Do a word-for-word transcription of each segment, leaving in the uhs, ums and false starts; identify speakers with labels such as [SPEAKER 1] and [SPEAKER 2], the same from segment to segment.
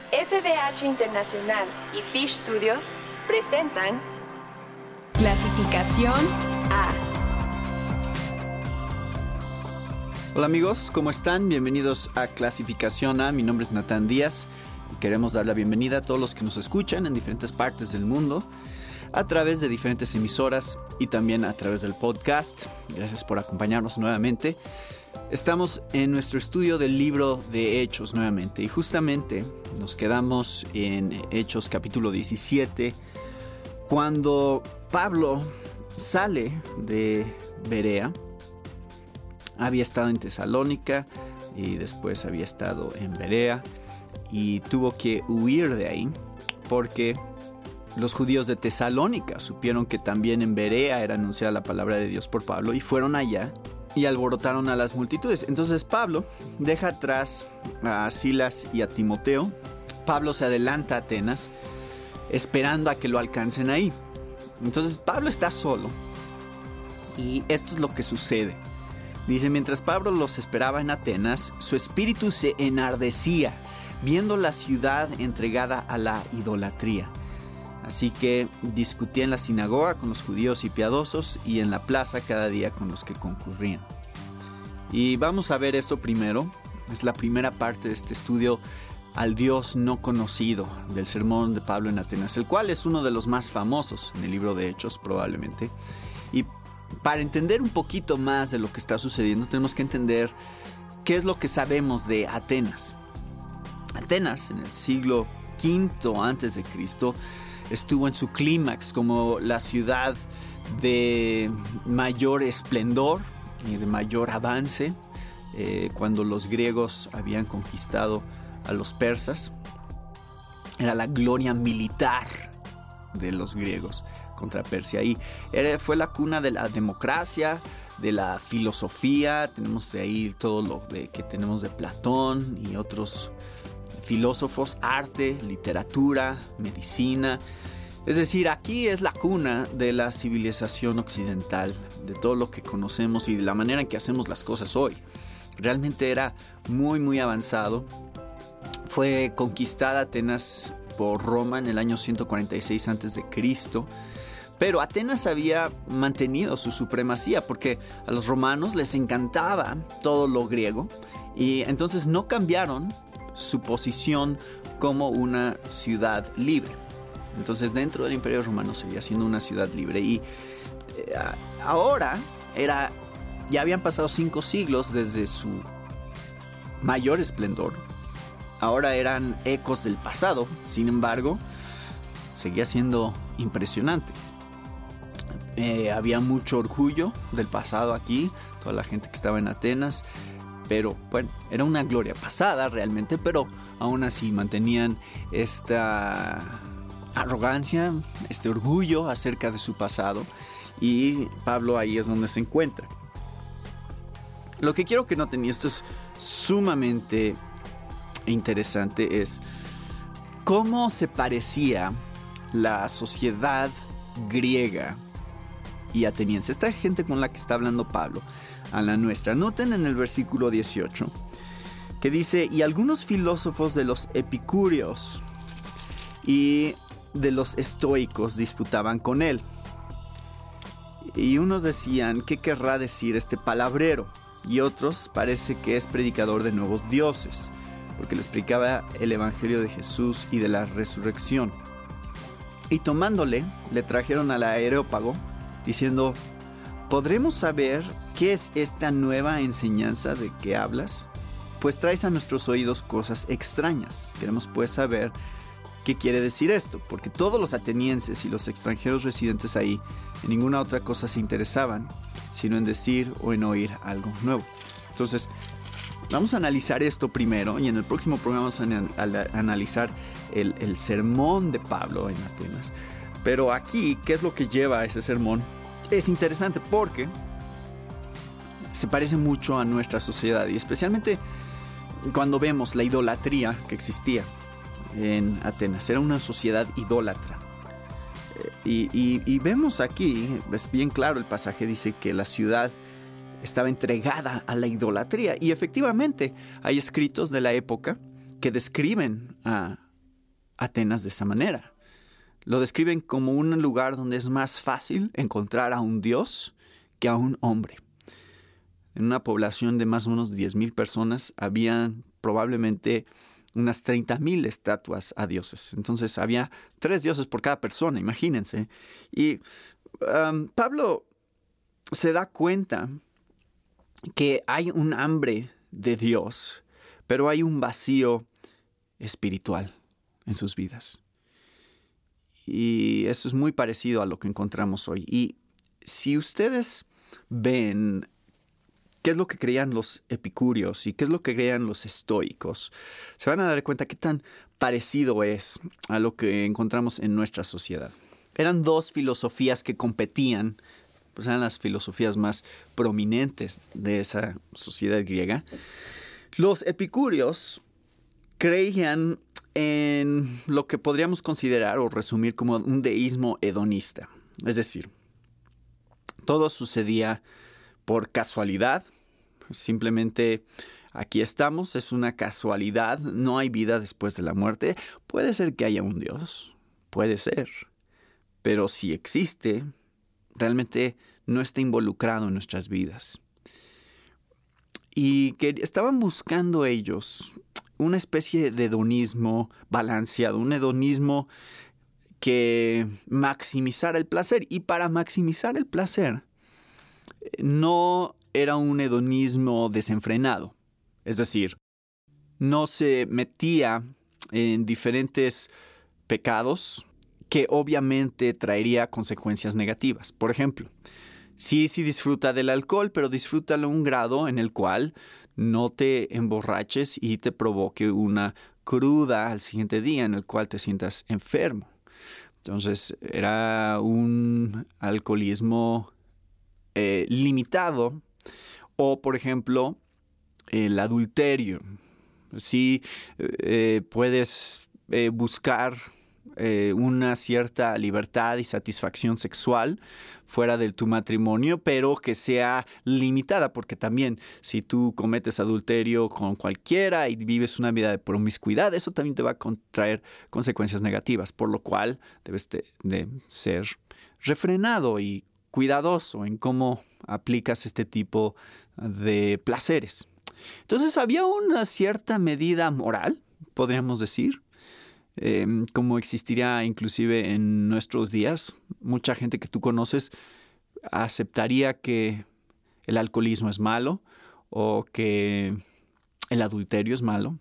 [SPEAKER 1] F B H Internacional y Fish Studios presentan Clasificación A.
[SPEAKER 2] Hola amigos, ¿cómo están? Bienvenidos a Clasificación A. Mi nombre es Natán Díaz y queremos dar la bienvenida a todos los que nos escuchan en diferentes partes del mundo a través de diferentes emisoras y también a través del podcast. Gracias por acompañarnos nuevamente. Estamos en nuestro estudio del libro de Hechos nuevamente y justamente nos quedamos en Hechos capítulo diecisiete cuando Pablo sale de Berea. Había estado en Tesalónica y después había estado en Berea y tuvo que huir de ahí porque los judíos de Tesalónica supieron que también en Berea era anunciada la palabra de Dios por Pablo y fueron allá y alborotaron a las multitudes. Entonces Pablo deja atrás a Silas y a Timoteo. Pablo se adelanta a Atenas esperando a que lo alcancen ahí. Entonces Pablo está solo y esto es lo que sucede. Dice, mientras Pablo los esperaba en Atenas, su espíritu se enardecía viendo la ciudad entregada a la idolatría. Así que discutía en la sinagoga con los judíos y piadosos y en la plaza cada día con los que concurrían. Y vamos a ver esto primero. Es la primera parte de este estudio al Dios no conocido del sermón de Pablo en Atenas, el cual es uno de los más famosos en el libro de Hechos probablemente. Y para entender un poquito más de lo que está sucediendo, tenemos que entender qué es lo que sabemos de Atenas. Atenas, en el siglo quinto antes de Cristo, estuvo en su clímax como la ciudad de mayor esplendor y de mayor avance eh, cuando los griegos habían conquistado a los persas. Era la gloria militar de los griegos contra Persia y era, fue la cuna de la democracia, de la filosofía. Tenemos de ahí todo lo de, que tenemos de Platón y otros filósofos, arte, literatura, medicina. Es decir, aquí es la cuna de la civilización occidental, de todo lo que conocemos y de la manera en que hacemos las cosas hoy. Realmente era muy, muy avanzado. Fue conquistada Atenas por Roma en el año ciento cuarenta y seis antes de Cristo. Pero Atenas había mantenido su supremacía porque a los romanos les encantaba todo lo griego y entonces no cambiaron su posición como una ciudad libre. Entonces dentro del Imperio Romano seguía siendo una ciudad libre y eh, ahora era, ya habían pasado cinco siglos desde su mayor esplendor. Ahora eran ecos del pasado, sin embargo, seguía siendo impresionante. Eh, había mucho orgullo del pasado aquí, toda la gente que estaba en Atenas. Pero bueno, era una gloria pasada realmente, pero aún así mantenían esta arrogancia, este orgullo acerca de su pasado. Y Pablo ahí es donde se encuentra. Lo que quiero que noten, y esto es sumamente interesante, es cómo se parecía la sociedad griega y ateniense. Esta gente con la que está hablando Pablo a la nuestra. Noten en el versículo dieciocho que dice, y algunos filósofos de los epicúreos y de los estoicos disputaban con él. Y unos decían, ¿qué querrá decir este palabrero? Y otros parece que es predicador de nuevos dioses, porque les predicaba el evangelio de Jesús y de la resurrección. Y tomándole, le trajeron al Areópago, diciendo, ¿podremos saber qué es esta nueva enseñanza de que hablas? Pues traes a nuestros oídos cosas extrañas. Queremos pues saber qué quiere decir esto, porque todos los atenienses y los extranjeros residentes ahí en ninguna otra cosa se interesaban, sino en decir o en oír algo nuevo. Entonces, vamos a analizar esto primero y en el próximo programa vamos a, a, a analizar el, el sermón de Pablo en Atenas. Pero aquí, ¿qué es lo que lleva a ese sermón? Es interesante porque se parece mucho a nuestra sociedad y especialmente cuando vemos la idolatría que existía en Atenas. Era una sociedad idólatra. Y, y, y vemos aquí, es bien claro el pasaje, dice que la ciudad estaba entregada a la idolatría. Y efectivamente hay escritos de la época que describen a Atenas de esa manera. Lo describen como un lugar donde es más fácil encontrar a un dios que a un hombre. En una población de más o menos diez mil personas, habían probablemente unas treinta mil estatuas a dioses. Entonces había tres dioses por cada persona, imagínense. Y um, Pablo se da cuenta que hay un hambre de Dios, pero hay un vacío espiritual en sus vidas. Y eso es muy parecido a lo que encontramos hoy. Y si ustedes ven qué es lo que creían los epicúreos y qué es lo que creían los estoicos, se van a dar cuenta qué tan parecido es a lo que encontramos en nuestra sociedad. Eran dos filosofías que competían, pues eran las filosofías más prominentes de esa sociedad griega. Los epicúreos creían en lo que podríamos considerar o resumir como un deísmo hedonista. Es decir, todo sucedía por casualidad. Simplemente aquí estamos, es una casualidad, no hay vida después de la muerte. Puede ser que haya un Dios, puede ser, pero si existe, realmente no está involucrado en nuestras vidas. Y que estaban buscando ellos una especie de hedonismo balanceado, un hedonismo que maximizara el placer. Y para maximizar el placer, no era un hedonismo desenfrenado. Es decir, no se metía en diferentes pecados que obviamente traería consecuencias negativas. Por ejemplo, sí, sí disfruta del alcohol, pero disfrútalo a un grado en el cual no te emborraches y te provoque una cruda al siguiente día en el cual te sientas enfermo. Entonces, era un alcoholismo eh, limitado. O, por ejemplo, el adulterio. Sí, eh, puedes eh, buscar eh, una cierta libertad y satisfacción sexual fuera de tu matrimonio, pero que sea limitada, porque también si tú cometes adulterio con cualquiera y vives una vida de promiscuidad, eso también te va a traer consecuencias negativas, por lo cual debes de, de ser refrenado y cuidadoso en cómo aplicas este tipo de placeres. Entonces había una cierta medida moral, podríamos decir, eh, como existiría inclusive en nuestros días. Mucha gente que tú conoces aceptaría que el alcoholismo es malo o que el adulterio es malo.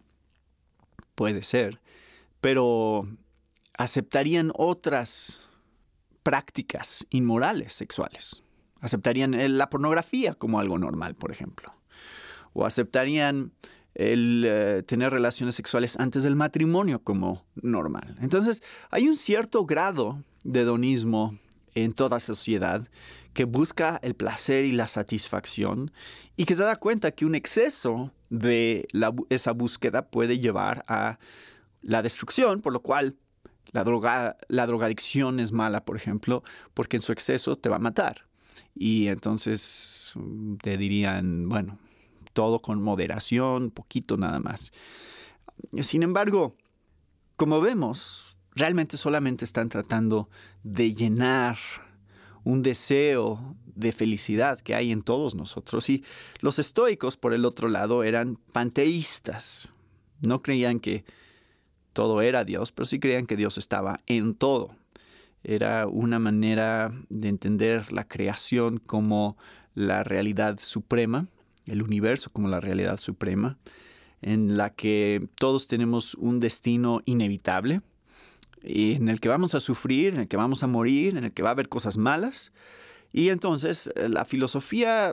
[SPEAKER 2] Puede ser, pero aceptarían otras prácticas inmorales sexuales. Aceptarían la pornografía como algo normal, por ejemplo. O aceptarían el eh, tener relaciones sexuales antes del matrimonio como normal. Entonces, hay un cierto grado de hedonismo en toda sociedad que busca el placer y la satisfacción y que se da cuenta que un exceso de la, esa búsqueda puede llevar a la destrucción, por lo cual la, droga, la drogadicción es mala, por ejemplo, porque en su exceso te va a matar. Y entonces te dirían, bueno, todo con moderación, poquito nada más. Sin embargo, como vemos, realmente solamente están tratando de llenar un deseo de felicidad que hay en todos nosotros. Y los estoicos, por el otro lado, eran panteístas. No creían que todo era Dios, pero sí creían que Dios estaba en todo. Era una manera de entender la creación como la realidad suprema, el universo como la realidad suprema, en la que todos tenemos un destino inevitable, y en el que vamos a sufrir, en el que vamos a morir, en el que va a haber cosas malas. Y entonces la filosofía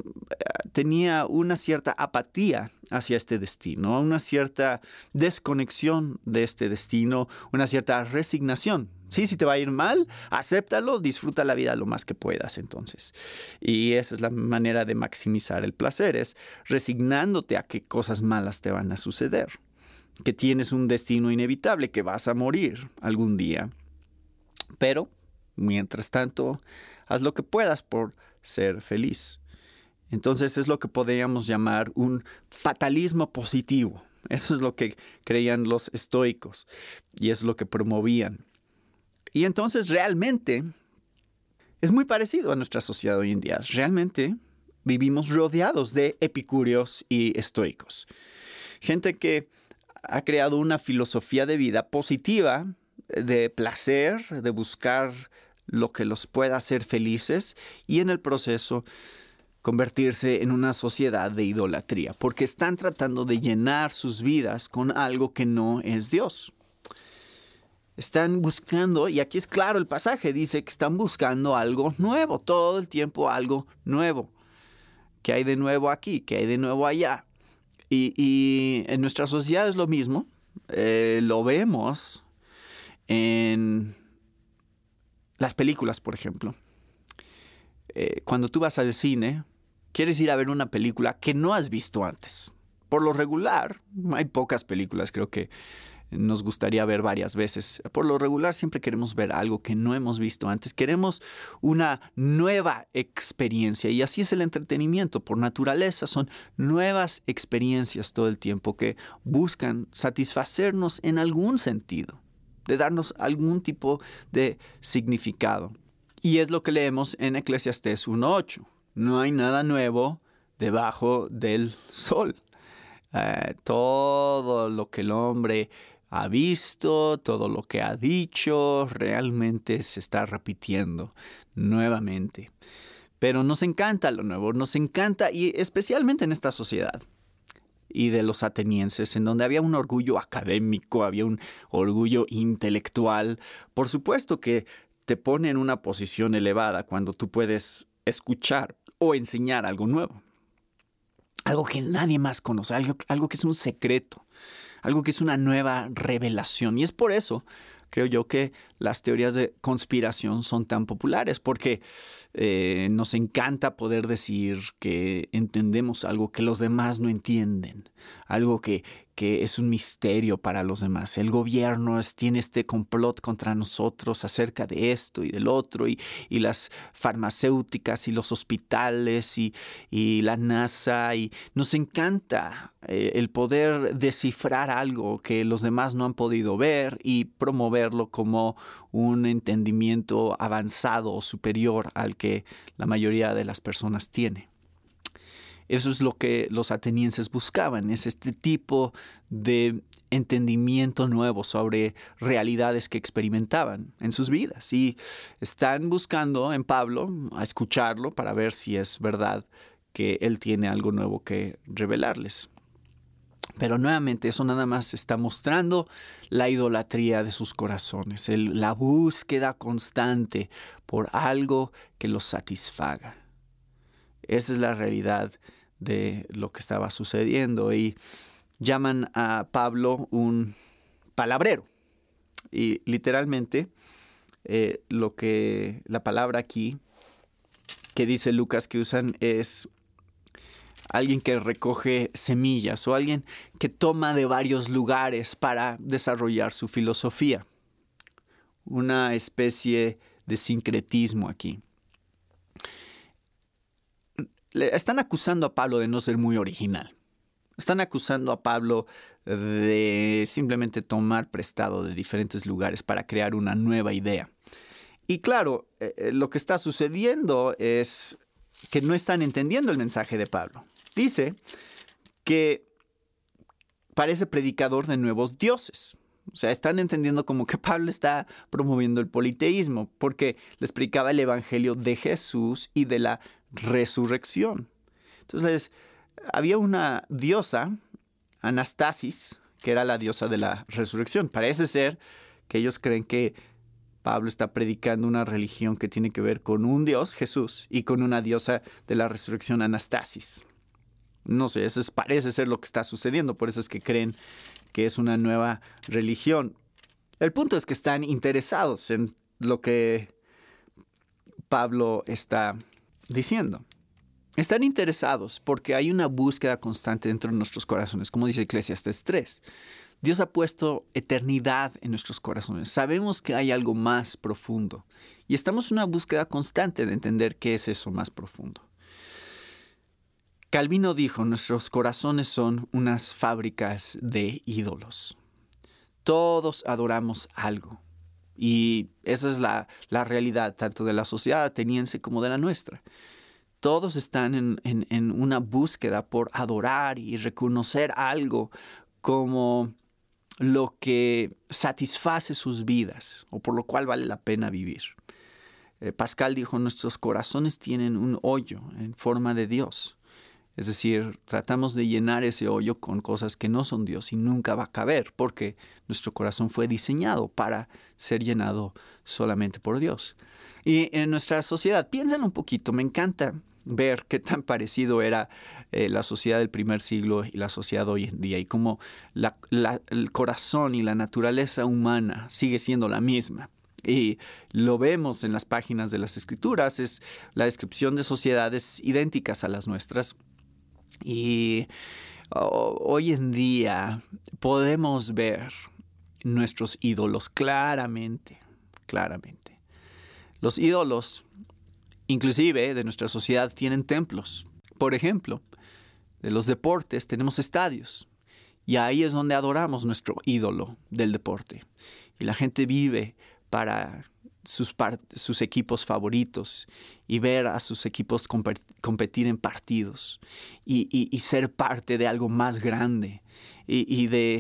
[SPEAKER 2] tenía una cierta apatía hacia este destino, una cierta desconexión de este destino, una cierta resignación. Sí, si te va a ir mal, acéptalo, disfruta la vida lo más que puedas entonces. Y esa es la manera de maximizar el placer, es resignándote a que cosas malas te van a suceder, que tienes un destino inevitable, que vas a morir algún día. Pero, mientras tanto, haz lo que puedas por ser feliz. Entonces es lo que podríamos llamar un fatalismo positivo. Eso es lo que creían los estoicos y es lo que promovían. Y entonces realmente es muy parecido a nuestra sociedad hoy en día. Realmente vivimos rodeados de epicúreos y estoicos. Gente que ha creado una filosofía de vida positiva, de placer, de buscar lo que los pueda hacer felices y en el proceso convertirse en una sociedad de idolatría, porque están tratando de llenar sus vidas con algo que no es Dios. Están buscando, y aquí es claro el pasaje, dice que están buscando algo nuevo, todo el tiempo algo nuevo. ¿Qué hay de nuevo aquí? ¿Qué hay de nuevo allá? Y, y en nuestra sociedad es lo mismo. Eh, lo vemos en las películas, por ejemplo. Eh, cuando tú vas al cine, quieres ir a ver una película que no has visto antes. Por lo regular, hay pocas películas, creo que nos gustaría ver varias veces. Por lo regular siempre queremos ver algo que no hemos visto antes. Queremos una nueva experiencia y así es el entretenimiento. Por naturaleza son nuevas experiencias todo el tiempo que buscan satisfacernos en algún sentido, de darnos algún tipo de significado. Y es lo que leemos en Eclesiastés uno ocho. No hay nada nuevo debajo del sol. Eh, todo lo que el hombre ha visto, todo lo que ha dicho, realmente se está repitiendo nuevamente. Pero nos encanta lo nuevo, nos encanta, y especialmente en esta sociedad y de los atenienses, en donde había un orgullo académico, había un orgullo intelectual. Por supuesto que te pone en una posición elevada cuando tú puedes escuchar o enseñar algo nuevo. Algo que nadie más conoce, algo, algo que es un secreto, algo que es una nueva revelación. Y es por eso, creo yo, que las teorías de conspiración son tan populares, porque eh, nos encanta poder decir que entendemos algo que los demás no entienden, algo que, que es un misterio para los demás. El gobierno es, tiene este complot contra nosotros acerca de esto y del otro, y, y las farmacéuticas y los hospitales y, y la NASA, y nos encanta eh, el poder descifrar algo que los demás no han podido ver y promoverlo como un entendimiento avanzado o superior al que la mayoría de las personas tiene. Eso es lo que los atenienses buscaban, es este tipo de entendimiento nuevo sobre realidades que experimentaban en sus vidas. Y están buscando en Pablo a escucharlo para ver si es verdad que él tiene algo nuevo que revelarles. Pero nuevamente eso nada más está mostrando la idolatría de sus corazones, el, la búsqueda constante por algo que los satisfaga. Esa es la realidad de lo que estaba sucediendo, y llaman a Pablo un palabrero. Y literalmente eh, lo que la palabra aquí que dice Lucas que usan es alguien que recoge semillas o alguien que toma de varios lugares para desarrollar su filosofía. Una especie de sincretismo aquí. Le están acusando a Pablo de no ser muy original. Están acusando a Pablo de simplemente tomar prestado de diferentes lugares para crear una nueva idea. Y claro, eh, lo que está sucediendo es que no están entendiendo el mensaje de Pablo. Dice que parece predicador de nuevos dioses. O sea, están entendiendo como que Pablo está promoviendo el politeísmo porque les predicaba el evangelio de Jesús y de la resurrección. Entonces, había una diosa, Anastasis, que era la diosa de la resurrección. Parece ser que ellos creen que Pablo está predicando una religión que tiene que ver con un dios, Jesús, y con una diosa de la resurrección, Anastasis. No sé, eso es, parece ser lo que está sucediendo, por eso es que creen que es una nueva religión. El punto es que están interesados en lo que Pablo está diciendo. Están interesados porque hay una búsqueda constante dentro de nuestros corazones, como dice Eclesiastés tres. Dios ha puesto eternidad en nuestros corazones. Sabemos que hay algo más profundo y estamos en una búsqueda constante de entender qué es eso más profundo. Calvino dijo, nuestros corazones son unas fábricas de ídolos. Todos adoramos algo. Y esa es la, la realidad tanto de la sociedad ateniense como de la nuestra. Todos están en, en, en una búsqueda por adorar y reconocer algo como lo que satisface sus vidas o por lo cual vale la pena vivir. Eh, Pascal dijo, nuestros corazones tienen un hoyo en forma de Dios. Es decir, tratamos de llenar ese hoyo con cosas que no son Dios y nunca va a caber porque nuestro corazón fue diseñado para ser llenado solamente por Dios. Y en nuestra sociedad, piensen un poquito, me encanta ver qué tan parecido era eh, la sociedad del primer siglo y la sociedad hoy en día y cómo la, la, el corazón y la naturaleza humana sigue siendo la misma. Y lo vemos en las páginas de las Escrituras, es la descripción de sociedades idénticas a las nuestras. Y oh, hoy en día podemos ver nuestros ídolos claramente, claramente. Los ídolos, inclusive de nuestra sociedad, tienen templos. Por ejemplo, de los deportes tenemos estadios. Y ahí es donde adoramos nuestro ídolo del deporte. Y la gente vive para sus, par- sus equipos favoritos y ver a sus equipos comp- competir en partidos y, y, y ser parte de algo más grande y, y de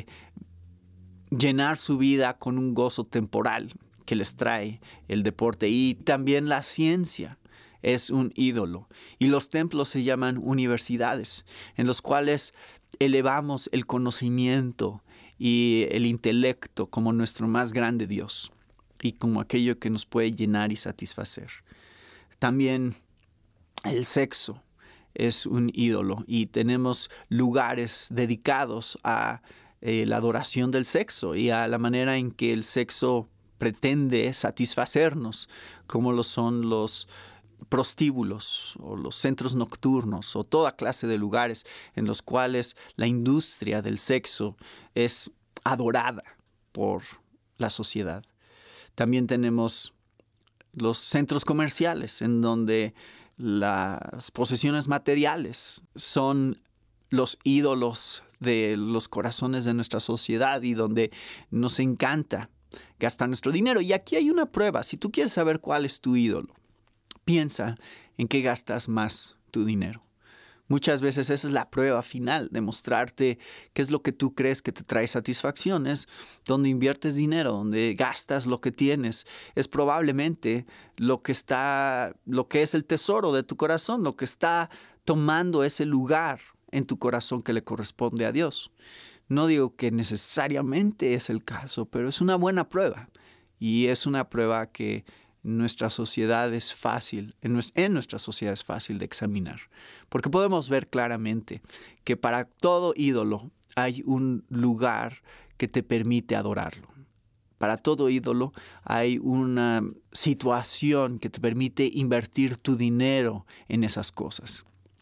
[SPEAKER 2] llenar su vida con un gozo temporal que les trae el deporte. Y también la ciencia es un ídolo. Y los templos se llaman universidades, en los cuales elevamos el conocimiento y el intelecto como nuestro más grande Dios y como aquello que nos puede llenar y satisfacer. También el sexo es un ídolo y tenemos lugares dedicados a eh, la adoración del sexo y a la manera en que el sexo pretende satisfacernos, como lo son los prostíbulos o los centros nocturnos o toda clase de lugares en los cuales la industria del sexo es adorada por la sociedad. También tenemos los centros comerciales en donde las posesiones materiales son los ídolos de los corazones de nuestra sociedad y donde nos encanta gastar nuestro dinero. Y aquí hay una prueba. Si tú quieres saber cuál es tu ídolo, piensa en qué gastas más tu dinero. Muchas veces esa es la prueba final de mostrarte qué es lo que tú crees que te trae satisfacción. Es donde inviertes dinero, donde gastas lo que tienes. Es probablemente lo que está, lo que es el tesoro de tu corazón, lo que está tomando ese lugar en tu corazón que le corresponde a Dios. No digo que necesariamente es el caso, pero es una buena prueba. Y es una prueba que nuestra sociedad es fácil, en nuestra, en nuestra sociedad es fácil de examinar. Porque podemos ver claramente que para todo ídolo hay un lugar que te permite adorarlo. Para todo ídolo hay una situación que te permite invertir tu dinero en esas cosas.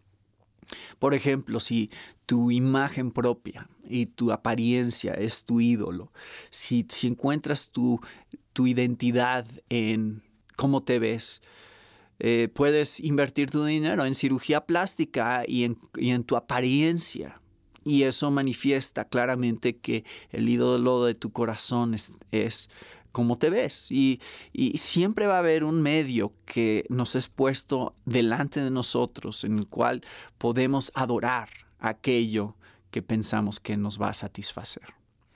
[SPEAKER 2] Por ejemplo, si tu imagen propia y tu apariencia es tu ídolo, si, si encuentras tu, tu identidad en cómo te ves, eh, puedes invertir tu dinero en cirugía plástica y en, y en tu apariencia. Y eso manifiesta claramente que el ídolo de tu corazón es, es cómo te ves. Y, y siempre va a haber un medio que nos es puesto delante de nosotros en el cual podemos adorar aquello que pensamos que nos va a satisfacer.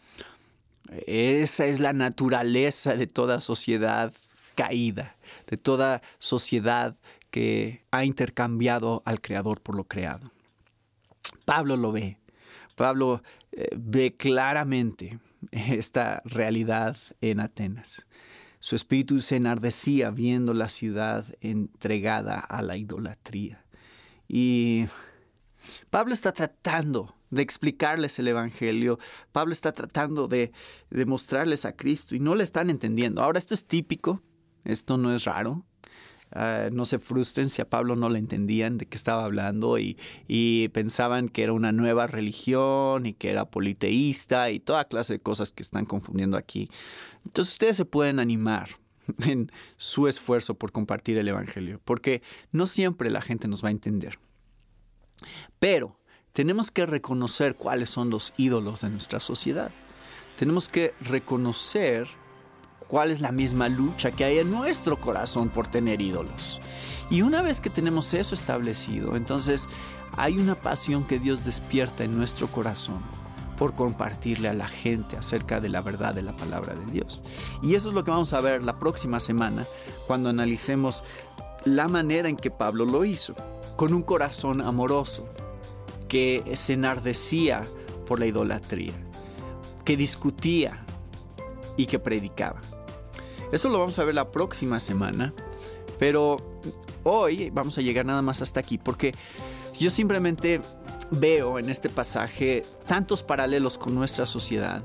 [SPEAKER 2] Esa es la naturaleza de toda sociedad caída, de toda sociedad que ha intercambiado al Creador por lo creado. Pablo lo ve. Pablo eh, ve claramente esta realidad en Atenas. Su espíritu se enardecía viendo la ciudad entregada a la idolatría. Y Pablo está tratando de explicarles el evangelio. Pablo está tratando de, de mostrarles a Cristo y no le están entendiendo. Ahora, esto es típico, esto no es raro. Uh, no se frustren si a Pablo no le entendían de qué estaba hablando y, y pensaban que era una nueva religión y que era politeísta y toda clase de cosas que están confundiendo aquí. Entonces ustedes se pueden animar en su esfuerzo por compartir el evangelio, porque no siempre la gente nos va a entender. Pero tenemos que reconocer cuáles son los ídolos de nuestra sociedad. Tenemos que reconocer cuál es la misma lucha que hay en nuestro corazón por tener ídolos. Y una vez que tenemos eso establecido, entonces hay una pasión que Dios despierta en nuestro corazón por compartirle a la gente acerca de la verdad de la palabra de Dios. Y eso es lo que vamos a ver la próxima semana cuando analicemos la manera en que Pablo lo hizo, con un corazón amoroso que se enardecía por la idolatría, que discutía y que predicaba. Eso lo vamos a ver la próxima semana, pero hoy vamos a llegar nada más hasta aquí, porque yo simplemente veo en este pasaje tantos paralelos con nuestra sociedad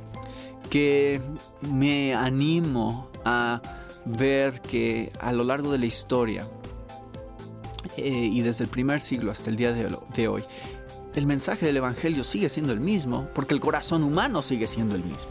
[SPEAKER 2] que me animo a ver que a lo largo de la historia eh, y desde el primer siglo hasta el día de, de hoy, el mensaje del Evangelio sigue siendo el mismo, porque el corazón humano sigue siendo el mismo.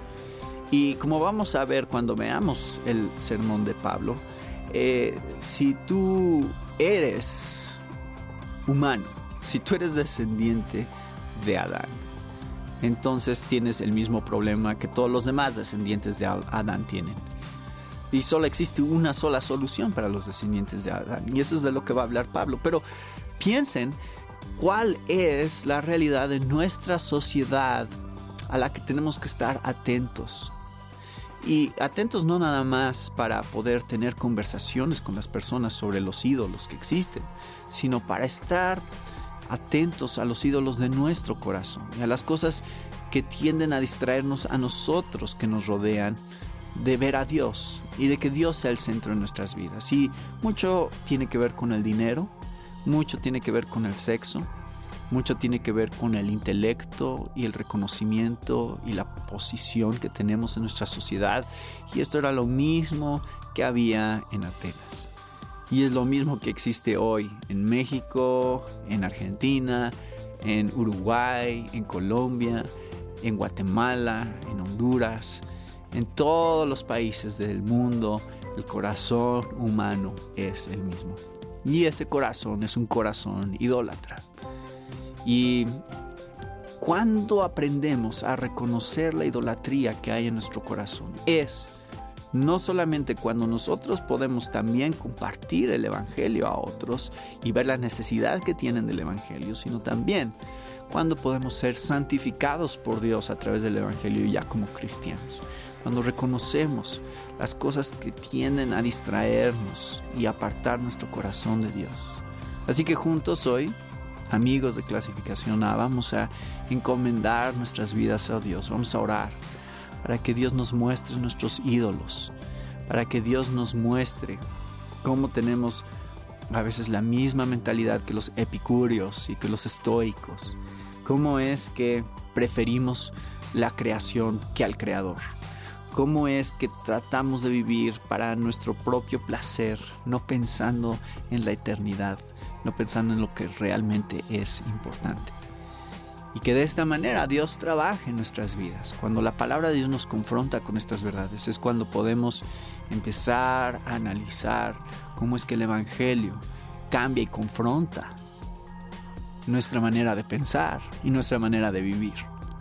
[SPEAKER 2] Y como vamos a ver cuando veamos el sermón de Pablo, eh, si tú eres humano, si tú eres descendiente de Adán, entonces tienes el mismo problema que todos los demás descendientes de Adán tienen. Y solo existe una sola solución para los descendientes de Adán. Y eso es de lo que va a hablar Pablo. Pero piensen cuál es la realidad de nuestra sociedad a la que tenemos que estar atentos. Y atentos no nada más para poder tener conversaciones con las personas sobre los ídolos que existen, sino para estar atentos a los ídolos de nuestro corazón y a las cosas que tienden a distraernos a nosotros que nos rodean de ver a Dios y de que Dios sea el centro de nuestras vidas. Y mucho tiene que ver con el dinero, mucho tiene que ver con el sexo, mucho tiene que ver con el intelecto y el reconocimiento y la posición que tenemos en nuestra sociedad. Y esto era lo mismo que había en Atenas. Y es lo mismo que existe hoy en México, en Argentina, en Uruguay, en Colombia, en Guatemala, en Honduras, en todos los países del mundo. El corazón humano es el mismo. Y ese corazón es un corazón idólatra. Y cuando aprendemos a reconocer la idolatría que hay en nuestro corazón, es no solamente cuando nosotros podemos también compartir el Evangelio a otros y ver la necesidad que tienen del Evangelio, sino también cuando podemos ser santificados por Dios a través del Evangelio ya como cristianos. Cuando reconocemos las cosas que tienden a distraernos y apartar nuestro corazón de Dios. Así que juntos hoy, amigos de Clasificación A, vamos a encomendar nuestras vidas a Dios. Vamos a orar para que Dios nos muestre nuestros ídolos, para que Dios nos muestre cómo tenemos a veces la misma mentalidad que los epicúreos y que los estoicos. Cómo es que preferimos la creación que al Creador. Cómo es que tratamos de vivir para nuestro propio placer, no pensando en la eternidad, no pensando en lo que realmente es importante. Y que de esta manera Dios trabaje en nuestras vidas. Cuando la palabra de Dios nos confronta con estas verdades, es cuando podemos empezar a analizar cómo es que el Evangelio cambia y confronta nuestra manera de pensar y nuestra manera de vivir.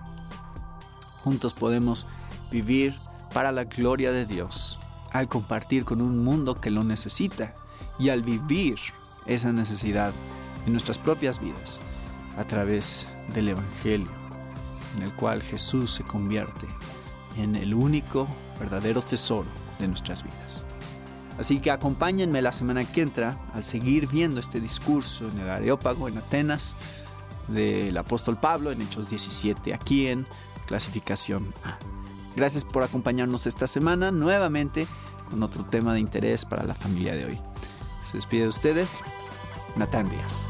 [SPEAKER 2] Juntos podemos vivir para la gloria de Dios, al compartir con un mundo que lo necesita y al vivir esa necesidad en nuestras propias vidas a través del Evangelio, en el cual Jesús se convierte en el único verdadero tesoro de nuestras vidas. Así que acompáñenme la semana que entra al seguir viendo este discurso en el Areópago, en Atenas, del apóstol Pablo, en Hechos diecisiete, aquí en Clasificación A. Gracias por acompañarnos esta semana nuevamente con otro tema de interés para la familia de hoy. Se despide de ustedes, Natán Díaz.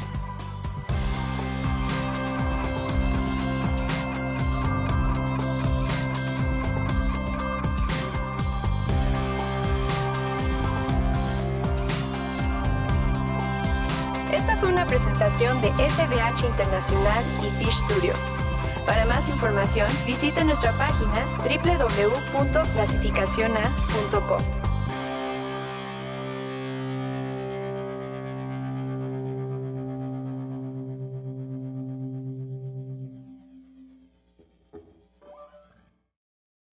[SPEAKER 1] Esta fue una presentación de S D H Internacional y Fish Studios. Para más información, visite nuestra página doble u doble u doble u punto clasificación a punto com.